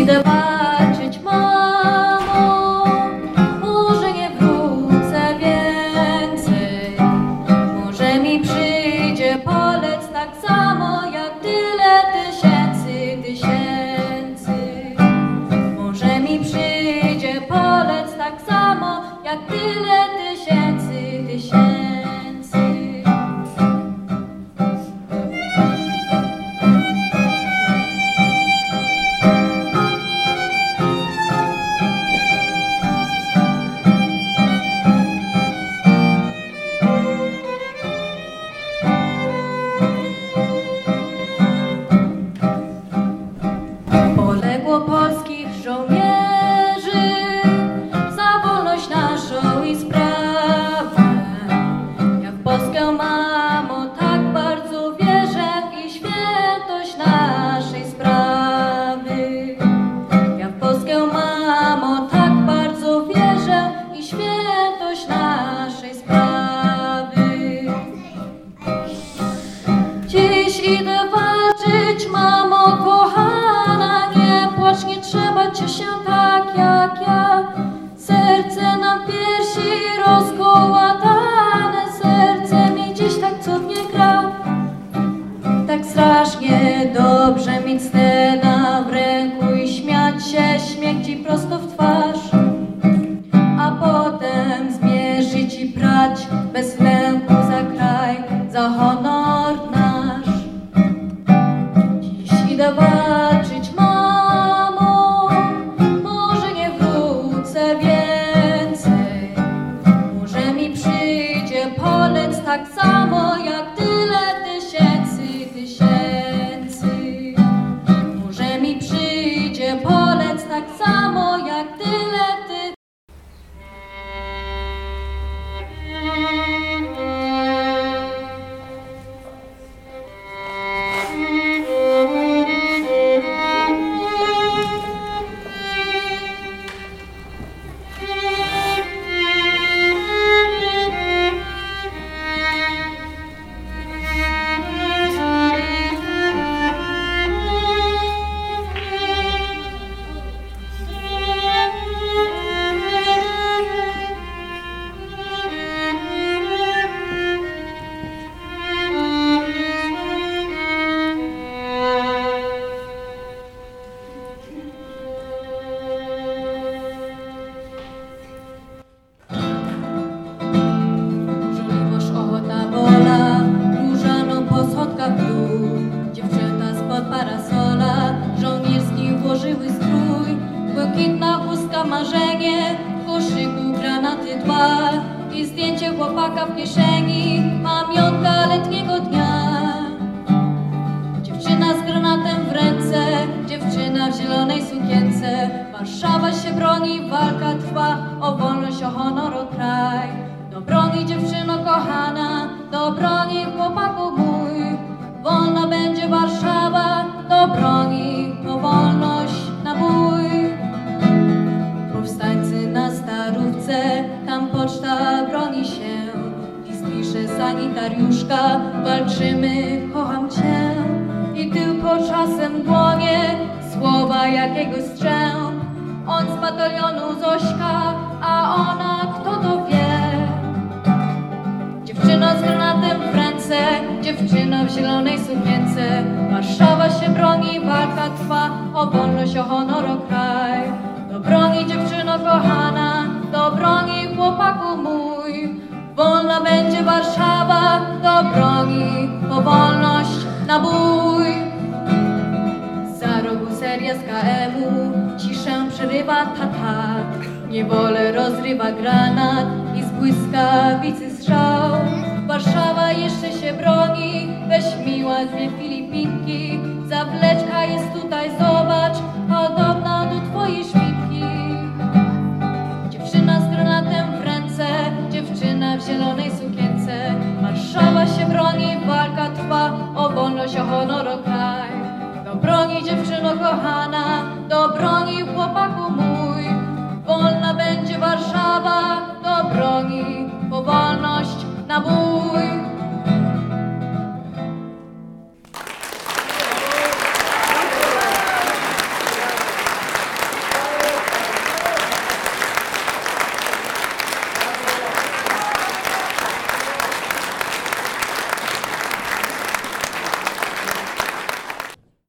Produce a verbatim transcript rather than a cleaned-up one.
idę walczyć, mamo, może nie wrócę więcej, może mi przyjdzie polec tak samo jak tyle tysięcy, tysięcy. Może mi przyjdzie polec tak samo jak tyle tysięcy, tysięcy. Polskich żołnierzy za wolność naszą i sprawę. Ja w Polskę, mamo, tak bardzo wierzę i świętość naszej sprawy. Ja w Polskę, mamo, tak bardzo wierzę i świętość naszej sprawy. Dziś idę walczyć, mamo kochana, nie trzeba cię się tak jak ja. Serce nam piersi rozkołatane, serce mi dziś tak cudnie gra. Tak strasznie dobrze mieć Stena w ręku i śmiać się, śmiech ci prosto w twarz, a potem zmierzyć i prać bez lęku za kraj, za honor nasz. Dziś idę walczyć, tak samo jak tyle tysięcy, tysięcy. Może mi przyjdzie polec tak samo jak tyle ty. Dziewczęta spod parasola żołnierski włożyły strój, błękitna chustka marzenie, w koszyku granaty dwa i zdjęcie chłopaka w kieszeni, pamiątka letniego dnia. Dziewczyna z granatem w ręce, dziewczyna w zielonej sukience. Warszawa się broni, walka trwa o wolność, o honor, o kraj. Do broni, dziewczyno kochana, do broni, chłopaku mój. Wolna będzie Warszawa, do broni, o wolność, na bój. Powstańcy na Starówce, tam poczta broni się. List pisze sanitariuszka, walczymy, kocham cię. I tylko czasem dłonie, słowa jakiegoś strzęp. On z batalionu Zośka, a ona kto to wie. Dziewczyna z granatem w ręce, dziewczyna w zielonej sukience. Warszawa się broni, walka trwa o wolność, o honor, o kraj. Do broni, dziewczyno kochana, do broni, chłopaku mój. Wolna będzie Warszawa, do broni, o wolność, na bój. Za rogu seria z K M u, ciszę przerywa tatar. Niewolę rozrywa granat i z błyskawicy strzał. Warszawa jeszcze się broni, weź miła dwie Filipinki. Zawleczka jest tutaj, zobacz, podobna do twojej szpilki. Dziewczyna z granatem w ręce, dziewczyna w zielonej sukience. Warszawa się broni, walka trwa o wolność, o honor, o kraj. Do broni, dziewczyno kochana, do broni, chłopaku mój. Wolna będzie Warszawa, do broni, po wolność, na bój.